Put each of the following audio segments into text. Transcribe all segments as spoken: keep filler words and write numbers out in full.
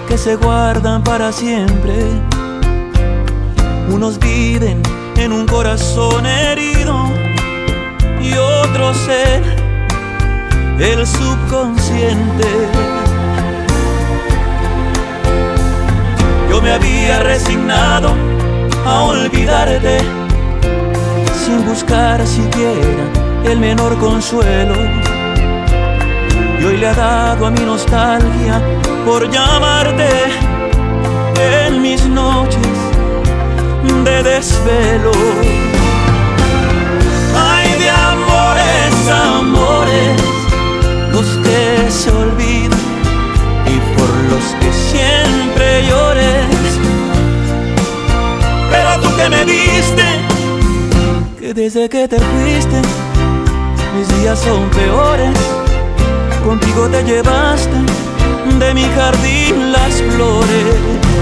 que se guardan para siempre. Unos viven en un corazón herido y otros en el subconsciente. Yo me había resignado a olvidarte sin buscar siquiera el menor consuelo, y hoy le ha dado a mi nostalgia por llamarte en mis noches de desvelo. Ay, de amores, amores, los que se olvidan y por los que siempre llores. Pero tú que me diste que desde que te fuiste mis días son peores. Contigo te llevaste de mi jardín las flores.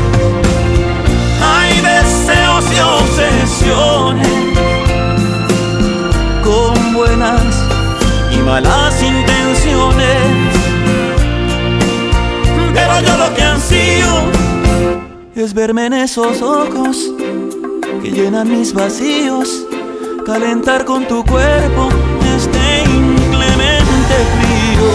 Hay deseos y obsesiones con buenas y malas intenciones, pero yo lo que ansío es verme en esos ojos que llenan mis vacíos, calentar con tu cuerpo este inclemente frío.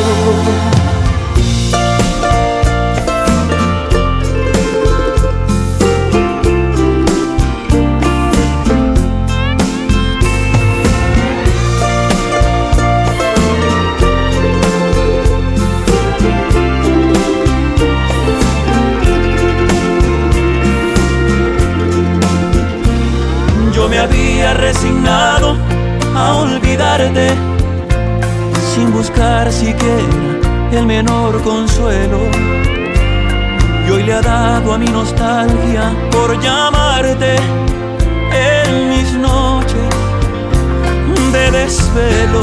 Yo me había resignado a olvidarte sin buscar siquiera el menor consuelo, y hoy le ha dado a mi nostalgia por llamarte en mis noches de desvelo.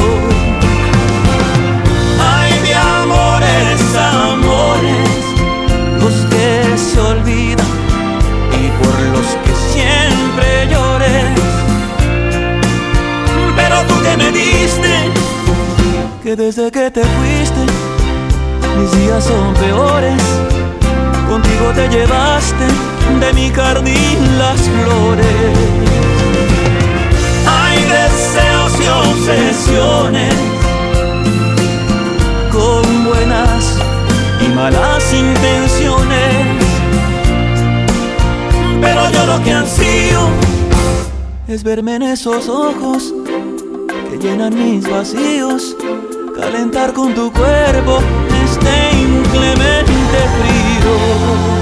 Ay, de amores, amores, los que se olvidan y por los que siempre llores. Pero tú que me diste que desde que te fuiste mis días son peores. Contigo te llevaste de mi jardín las flores. Hay deseos y obsesiones con buenas y malas intenciones, pero yo lo que ansío es verme en esos ojos que llenan mis vacíos, calentar con tu cuerpo este inclemente frío.